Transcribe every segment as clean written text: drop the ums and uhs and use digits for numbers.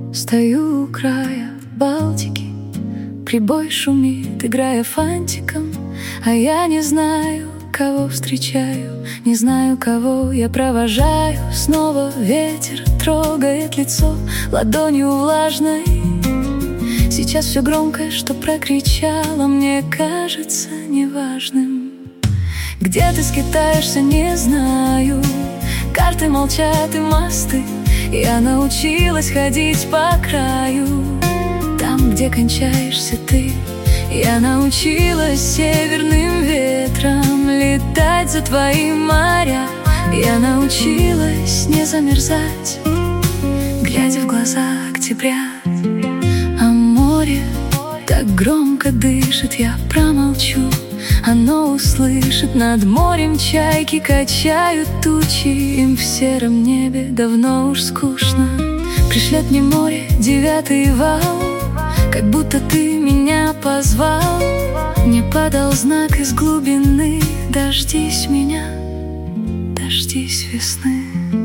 Стою у края Балтики, прибой шумит, играя фантиком, а я не знаю, кого встречаю, не знаю, кого я провожаю. Снова ветер трогает лицо ладонью влажной. Сейчас все громкое, что прокричала, мне кажется неважным. Где ты скитаешься, не знаю. Карты молчат и мосты. Я научилась ходить по краю. Там, где кончаешься ты, я научилась северным ветром летать за твои моря. Я научилась не замерзать, глядя в глаза октября. А море так громко дышит, я промолчу. Оно услышит, над морем чайки качают тучи. Им в сером небе давно уж скучно. Пришлет мне море 9-й вал, как будто ты меня позвал. Не подал знак из глубины. Дождись меня, дождись весны.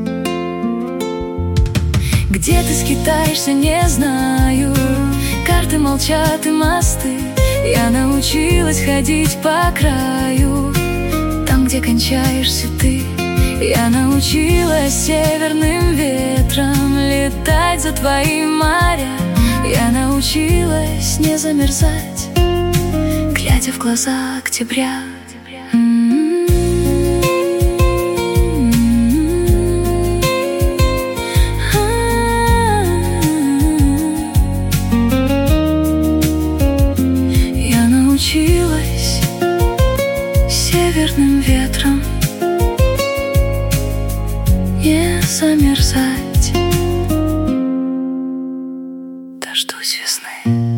Где ты скитаешься, не знаю. Карты молчат и мосты. Я научилась ходить по краю. Там, где кончаешься ты, я научилась северным ветром летать за твои моря. Я научилась не замерзать, глядя в глаза октября. Научилась северным ветром не замерзать. Дождусь весны.